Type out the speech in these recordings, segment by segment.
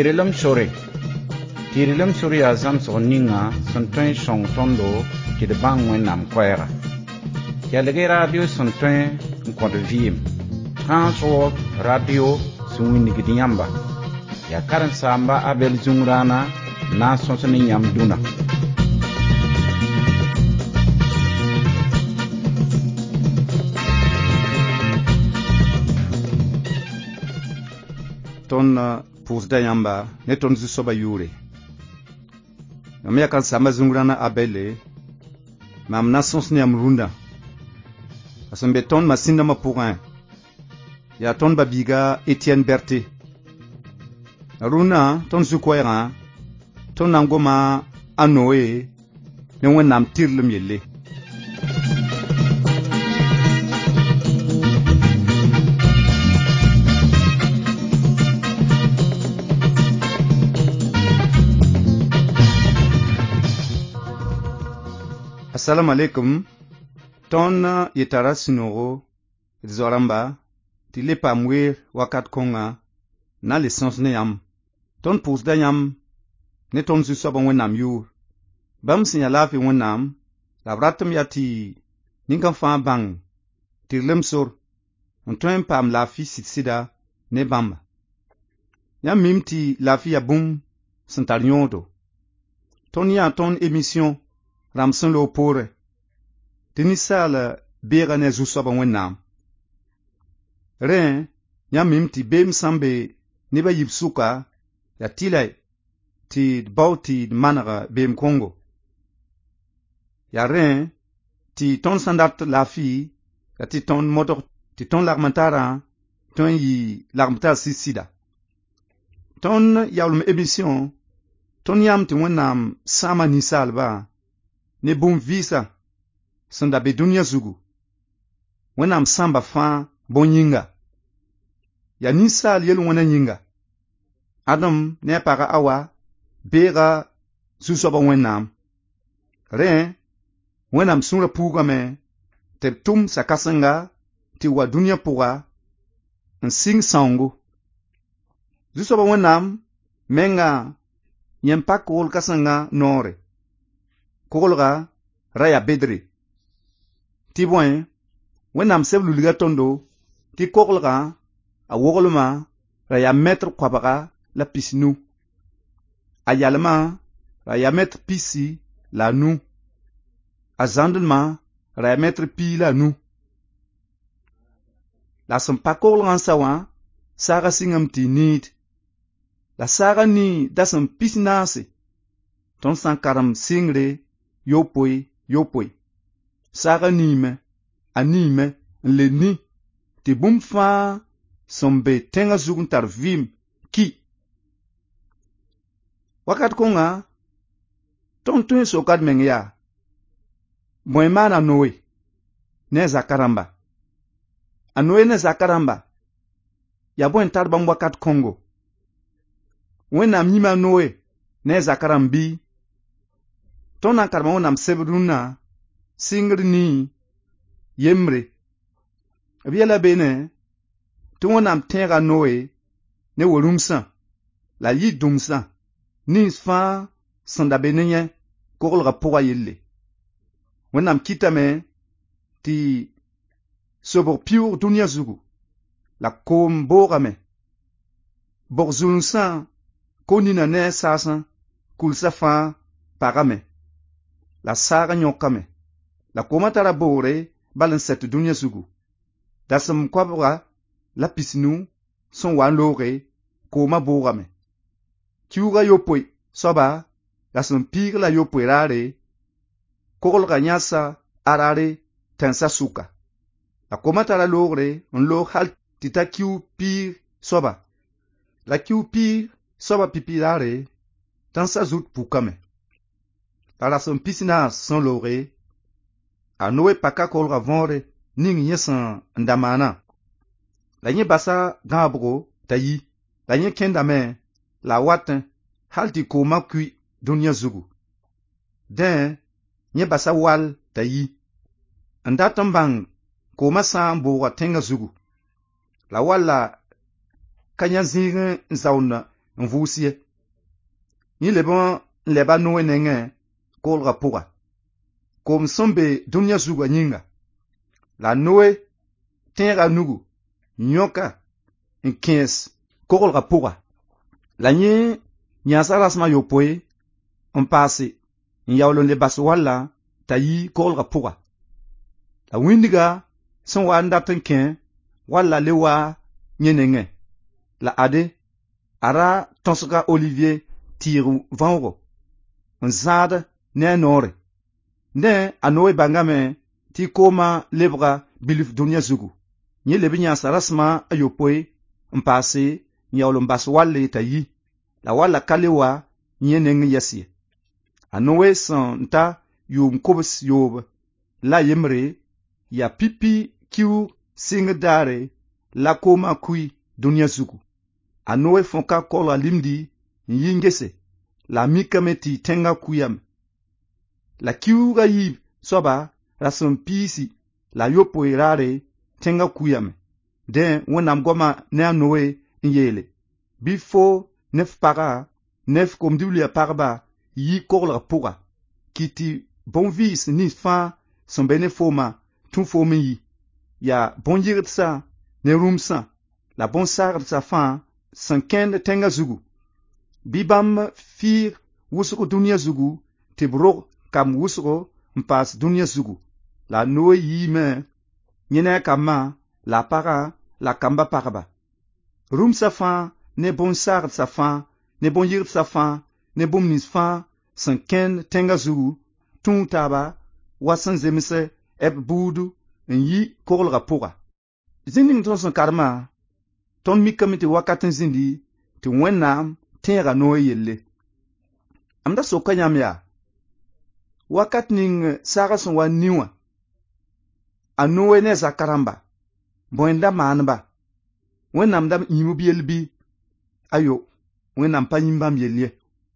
Tirilam Suri Azam Soninga, Sontrain Song Tondo, qui de Bangwen Nam Quera. Yalege Radio Sontrain, Nkwa de Vim. Transworld Radio, Suwinigidiyamba. Ya Karan Samba Abel Zungrana, na Sonsani Yamduna. Ton pusda yamba ne ton zusoba yure namya kan sama zungurana abele mam nasons ni amrunda asambe ton masinda mapurin ya ton babiga Etienne Berté runa ton zukoira ton nangoma anoe ne wonam tirlum yelle Assalamu alaikum. Ton yetara sinoro zoramba tile pamwe wakat konga na l'essence ne yam. Ton pous da yam ne ton zu soba wenam yu. Bam signala fi wenam la vratum yati ninkan fa bang tirlem sur on toin pam la fi sitsida ne bamba. Yam mimti la fi yabum santarnyodo. Ton ya ton émission Ramson lo pore. Tinisala bega ne zusoba wenam. Ren, nyam mimti bem sambe niba yipsuka ya tilai ti bauti managa bem Congo. Ya ren, ti ton sandat la fi, ya ti ton motor, ti ton larmantara, ton yi larmantara sisida. Ton yaulum émission, ton yam ti wenam sama nisal ba. Ne bum visa sanda be dunia zugu wenam samba fa bonyinga ya nisal yel wona nyinga adam ne para awa bega susoba wenam re wenam sunra puga me te tum sakasanga ti wa dunia puga en sing sangu susoba wenam menga yempak wol kasanga nore Kokolga raya bedri. Tiboin, wenam seblu liga tondo, ti kokolga a wokolma raya metr kwabaga la pisnu. Ayalma raya metr pisi la nu. Azandma raya metr pi la nu. La sempa kokolga sawa, saga singam ti nid. La saga ni dasam pisi nase. Ton sankaram singre. Yopoi. Saga nime, anime, le ni, te bum fa, sombe tenga zugun tar vim, ki. Wakat konga, ton tuen sokat mengya. Moemana noe, ne zakaramba. Anoe ne zakaramba. Yabwen tarbam wakat kongo. Wena mima noe, ne zakarambi. Ton an karma wonam sebruna singri ni yemre abiela bene ton wonam tenga noe ne wolumsa la yi dumsa ni fa sanda benye kokol poa yelle wonam kitame ti sobo piur dunia zugu la kombo game borzunsa konina ne sasa kulsa fa pagame la saga nyokame la komatara bore balan set dunia zugu dasam kwabwa la pisnu son wan loge koma bogame kiuga yopoi soba dasam pig la yopoi rare kokol ganyasa arare tensa suka la komatara logre on lo hal tita kiu pig soba la kiu pig soba pipirare tensa zut pukame Para son pisina son lore, a noe paka kolga vonre, ning yesan ndamana. La nye basa gabro, tayi, la nye kendame, la waten, halti koma kui dunia zugu. Den, nye basa wal, tayi. Ndatambang, koma sambo wa tenga zugu. La wala, kanya zingin zauna, vusie ni leba Noe nenge kolga puga kom sombe dunya zuga nyinga la Noe tenga nugu nyoka nkens kolga puga la nye nyasalasma yopoe mpasi nyawlo le bas walla tayi kolga puga la windiga son wa ndaten ken walla lewa nyenenge la ade ara tonsuka Olivier tiru vango nzade ne nore ne anoe bangame ti koma lebra bilif dunya zugu nye lebinya sarasma ayopoe mpasi nyawlo mbas walle tayi la walla kalewa nyenenge yasi anoe son nta yum kobs yob la yemre ya pipi kiu singdare la koma kui dunya zugu anoe fonka kola limdi yingese la mikameti tenga kuyam la kiu ga yib soba rason pisi la yopo irare tenga kuyam den wonam goma ne anoe nyele bifo nef para nef komdulia parba yi kola puga kiti bonvis ni fa son benefoma tun fomi yi ya bonjirtsa ne rumsa la bonsar sa fa sanken tenga zugu bibam fir wusuko dunya zugu tibro kam wusuko mpas dunya zugu la Noe yime nyene kama la para la kamba parba rum sa fa ne bonsar sa fa ne bonjir sa fa ne bomnis fa sanken tenga zugu tun taba wasan zemise eb budu yi kolga puga zinding tonson karma ton mikamiti wakatin zindi ti wennam tenga Noe yelle amda sokanyam ya wakat ning sagason wa niwa Anoe ne zakaramba boenda manba wennam dam yimu bielbi ayo wennam panyimbam yelle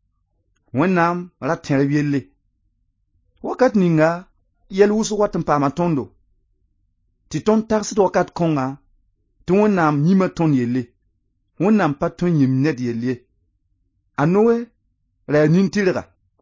wennam ratten yelle wakat ninga yel wusu watan pama tondo ti ton tarsit wakat konga ti wennam nyima ton yelle wennam paton yim ned yelle Anoe la nintilga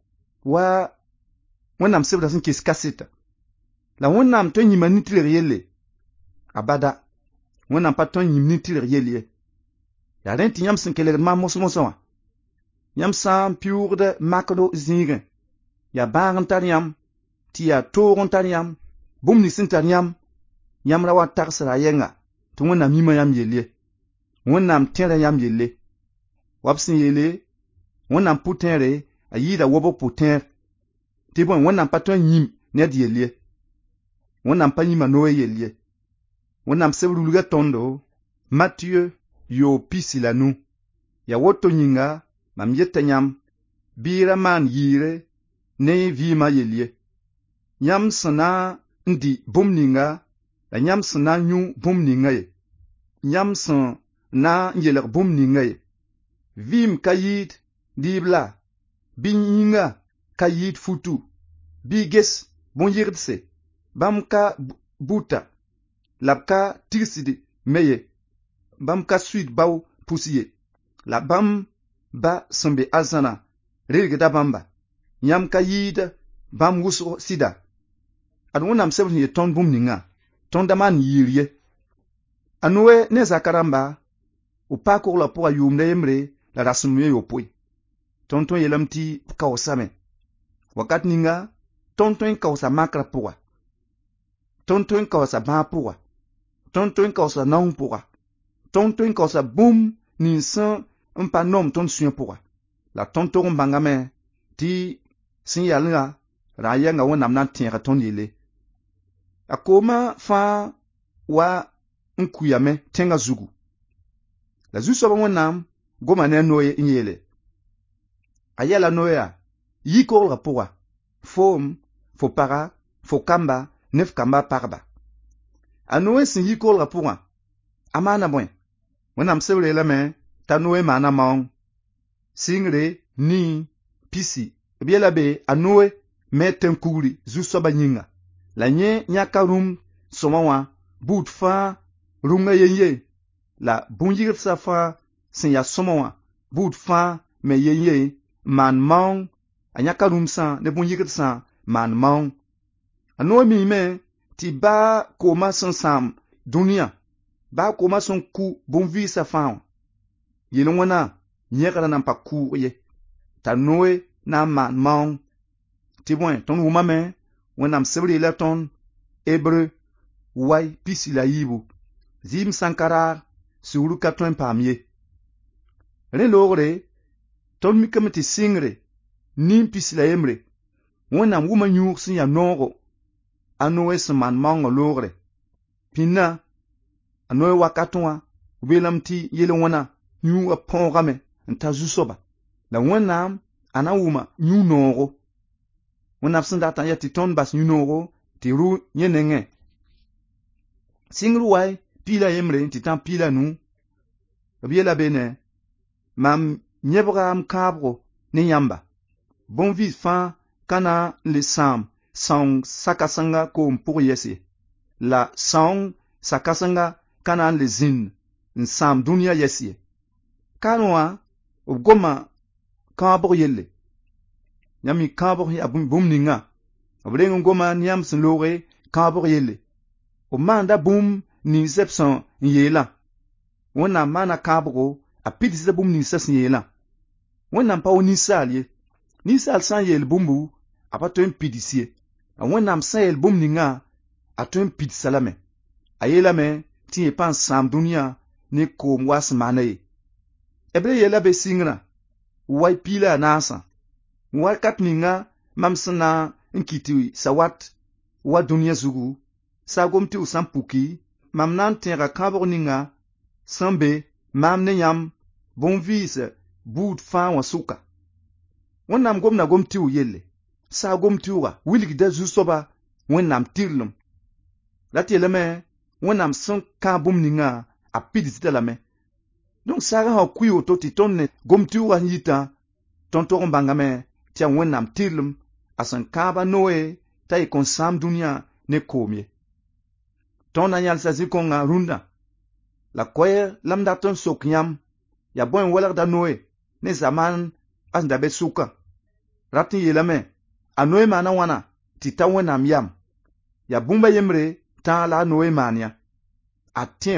wa wennam sebda sin kis kasita la wennam ton yima nintilga yelle abada wennam paton yim nintilga yelle ya renti nyam sin keleg ma mosmosa nyam sam piurde makdo zinge ya bangan tariam ti ya toron tariam bumni sin tariam nyam rawa tarsra yenga to wennam yima yam yelle wennam tere yam yelle wapsin yelle wonnam putere ayida wobo puter ti bon wonnam paton yim ned yelle wonnam pa yima Noe yelle wonnam sebruluga tondo Matthieu yo pisilanu ya woto nyinga mam yetanyam bira man yire ne vima yelle nyam sana ndi bomninga la nyam sana nyu bomninga ye nyam san na yeler bomninga ye vim kayid dibla binyinga kayid futu biges bonyirdse bamka buta labka tirsidi meye bamka suit baw pusiye la bam ba sambe azana rirgida bamba nyam kayid bam wuso sida adunam sebni ye ton bumninga ton daman yiriye Anoe ne zakaramba upako la po ayumde yemre la rasumuye yopoi tonton yelamti kawsame wakat ninga tonton kawsa makra puwa tonton kawsa ba puwa tonton kawsa naung puwa tonton kawsa bum ninsan mpa nom ton suye puwa la tonton bangame ti sin yalnga raya wonam nan tienga ton yele akoma fa wa nkuyame tenga zugu la zusoba wonam goma ne Noe nyele ayala Noea yi kolga puwa fom fo para fo kamba nef kamba parba Anoe sin yi kolga puwa amana boy wonam sebre la me ta Noe mana maong singre ni pisi biela be Anoe meten kuri zusoba nyinga la nye nyakarum somawa but fa runga yenye la bunjir safa sin ya somawa bud fãa me ye maan maong a yãka rũm sã ne bõn-yigd sã maan maong a noog miime tɩ baa koomã sẽn sãam dũniyã baa koomã sẽn ku bõn-vɩɩsã fãa wã yel wẽna yẽgrã nan pa kʋʋg ye t'a noe na n maan maong tɩ bõe tõnd wʋmame wẽnnaam sebr yeela tõnd Hébreu way pisi la yiibu zɩɩm sãn ka raag sugru ka tõe n paam ye rẽ loogre tõnd mikame tɩ sɩngre nin pisi la yembre wẽnnaam wʋma yũug sẽn ya noogo a noe sẽn maan maongã loogre pĩnda a noe wakatẽ wã weelame tɩ yel wẽna yũugã põogame n ta zu-soaba la wẽnnaam a na n wʋma yũ-noogo wẽnnaam sẽn dat n ya tɩ tõnd bas yũ-noogo tɩ rʋ yẽ nengẽ sɩngr way piila yembre tɩ tãm piila nu b yela beene mam yẽbga m kãabgo ne yãmba bõn-vɩɩs fãa ka na n le sãam sãong sa-kãsenga koom pʋg yɛs ye la sãong sa-kãsenga ka na n le zĩnd n sãam dũniyã yɛs ye kaarẽ wã b goma kãabg yelle yãmb mi kãabg yaa bũmb ninga b reng n goma ne yãmb sẽn looge kãabg yelle b maanda bũmb ning zɛb sẽn n yeelã wẽnnaam maana kãabgo a pidsda bũmb ning sẽn yeelã wẽnnaam pa wa ninsaal ye ninsaal sã n yeel bũmbu a pa tõe n pids ye a wẽnnaam sã n yeel bũmb ninga a tõe n pidsa lame a yeelame tɩ yẽ pa n sãam dũniyã ne koom wa sẽn maana ye b le yeela be sɩngrã way piila a naasã wakat ninga mam sẽn na n kɩtɩ sa wat wa dũniyã zugu saagom tɩ f sã n puki mam na n tẽega kãabg ninga sẽn be maam ne yãmb bõn-vɩɩs buud fãa wã sʋka wẽnnaam gomna gom tɩ yelle saagom tɩʋga wilgda zu-soaba wẽnnaam tɩrlem la tɩ yeelame wẽnnaam sẽn kãa bũmb ninga a pidsda lame donc saagã sã kʋɩ woto tɩ tõnd ne gom tɩʋga sẽn yitã tõnd tog n bãngame tɩ yaa wẽnnaam tɩrlem a sẽn kãaba noe t'a yɩ kõn sãam dũniyã ne koom ye tõnd na yãlsa zĩ-kõngã rũndã la koɛɛg la m dat n sok yãmb yaa bõe n welgda noe ne zamaan a sẽn da be sʋkã rat n yeelame a noe maana wãna tɩ ta wẽnnaam yam yaa bũmba yembre tãag la a noe maan ya a tẽ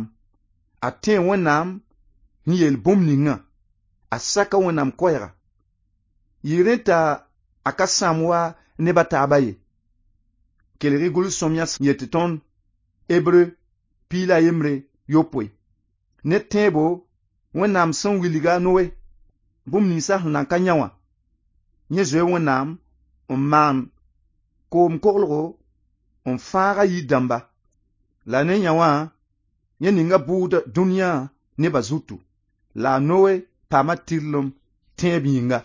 wẽnnaam n yeel bũmb ninga a saka wẽnnaam koɛɛga yɩɩrẽ t'a a ka sãam wa nebã taaba ye kelg-y gʋls-sõamyã sẽn yetɩ tõnd Hébreu piila yembre yopoe ne tẽebo wẽnnaam sẽn wilga a noe bũmb ninsã sẽn nan ka yã wã yẽ zoe wẽnnaam n maan koom koglgo n fãaga yir-dãmba la ne yã wã yẽ ninga bʋʋd dũniyã nebã zutu la a noe paama tɩrlem tẽeb yĩnga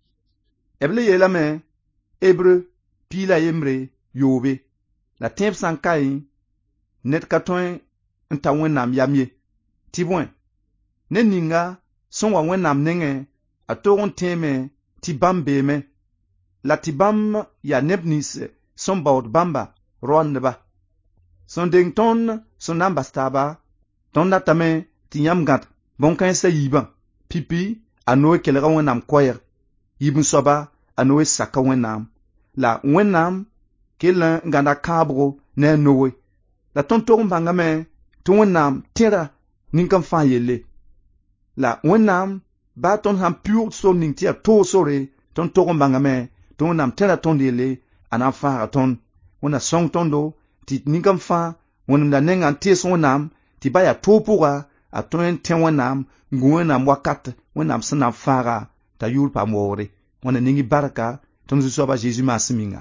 b le yeelame Hébreu piila yembre yoobe la tẽeb sã n kaẽ ned ka tõe n ta wẽnnaam yam ye tɩ bõe ne ninga sẽn wa wẽnnaam nengẽ a tog n tẽeme tɩ bãmb beeme la tɩ bãmb yaa neb nins sẽn baood bãmba roandba sẽn deng tõnd sẽn na n bas taaba tõnd datame tɩ yãmb gãd bõn-kãensã yiibã pipi a noe kelga wẽnnaam koɛɛg yib-n-soaba a noe saka wẽnnaam la wẽnnaam kell n gãnda kãabgo ne a noe la tõnd tog n bãngame tɩ wẽnnaam tẽra nin-kãm fãa yelle la wẽnnaam baa tõnd sãn pɩʋʋgd sor ning tɩ yaa toog-sore tõnd tog n bãngame tɩ wẽnnaam tẽra tõnd yelle a na n fãaga tõnd wẽnna sõng tõndo tɩ nin-kãm fãa wẽnemda nengã n tees wẽnnaam tɩ ba yaa toog pʋga a tõe n tẽ wẽnnaam n gũ wẽnnaam wakat wẽnnaam sẽn na n fãaga t'a yʋʋr paam waoogre wẽnna ning-y barka tõnd zu-soaba a Zeezi maasem yĩnga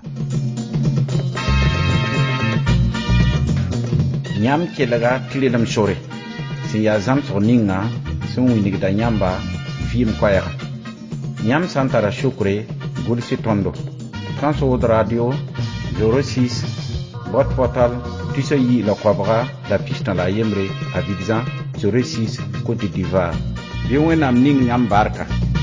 yãmb kelga tɩrlem sore sẽn yaa zãmsg ninga sẽn wilgda yãmba vɩɩm koɛɛga yãmb sã n tara sʋkre gʋls-y tõndo Transworld Radio 06 boîte postale tɩsa yi la koabga la pistã la a yembre Abidjan 06 Côte d'Ivoire bɩ wẽnnaam ning yãmb barka